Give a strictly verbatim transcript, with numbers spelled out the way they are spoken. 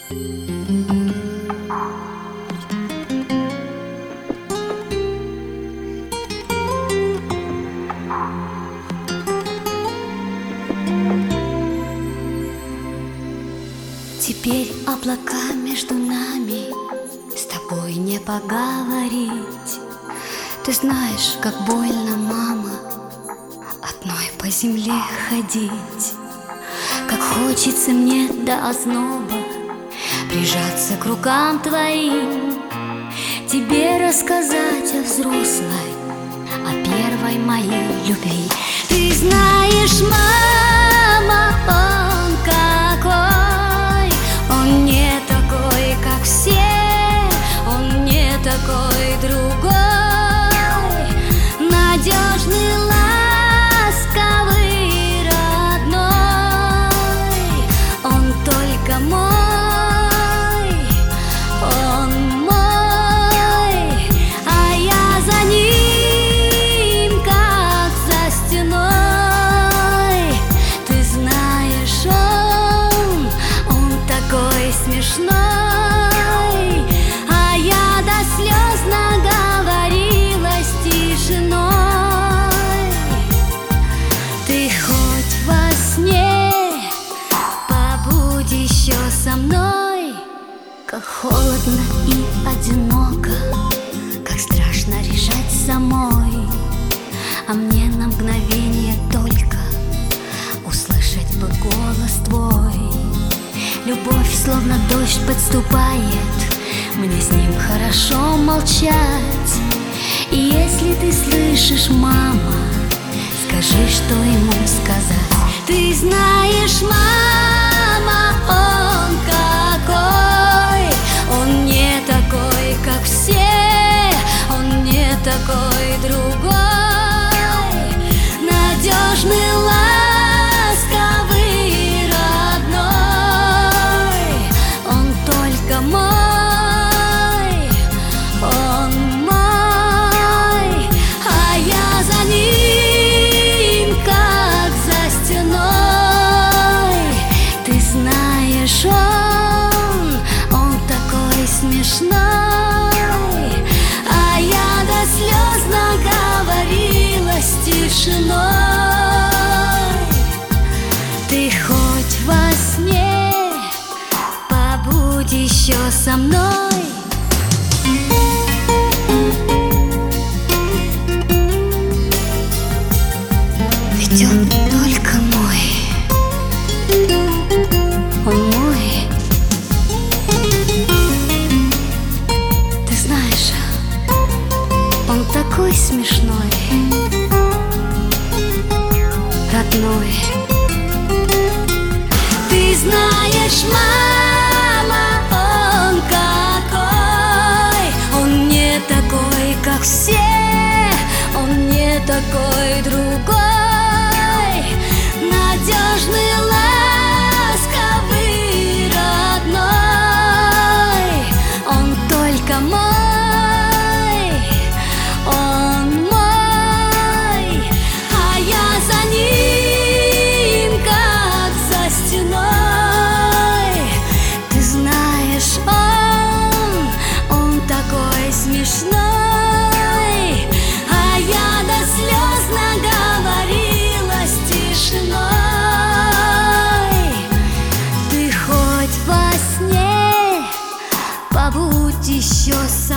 Теперь облака между нами, с тобой не поговорить. Ты знаешь, как больно, мама, одной по земле ходить. Как хочется мне до озноба прижаться к рукам твоим, тебе рассказать о взрослой, о первой моей любви. Ты знаешь, мама, он какой, он не такой, как все, он не такой другой, надежный, ласковый, родной, он только мой, он мой, а я за ним, как за стеной. Ты знаешь, он, он такой смешной, а я до слез наговорилась тишиной. Ты хоть во сне побудь еще со мной, как холодно и одиноко, как страшно решать самой, а мне на мгновение только услышать бы голос твой. Любовь словно дождь подступает, мне с ним хорошо молчать. И если ты слышишь, мама, скажи, что ему сказать. Ты знаешь, мама, он какой, он не такой, как все, он не такой другой, надежный, ласковый, родной, он только мой, он мой, а я за ним, как за стеной. Ты знаешь, он, он такой смешной, а я до слез наговорилась тишиной. Ты хоть во сне побудь еще со мной. Ведь он только мой, он мой. Ты знаешь, он такой смешной, родной. Ты знаешь, мама, он какой, он не такой, как все, он не такой другой, надежный, ласковый, родной, он только мой, он мой, а я за ним, как за стеной. Ты знаешь, он, он такой смешной, а я до слез наговорилась тишиной. Ты хоть во сне побудь еще со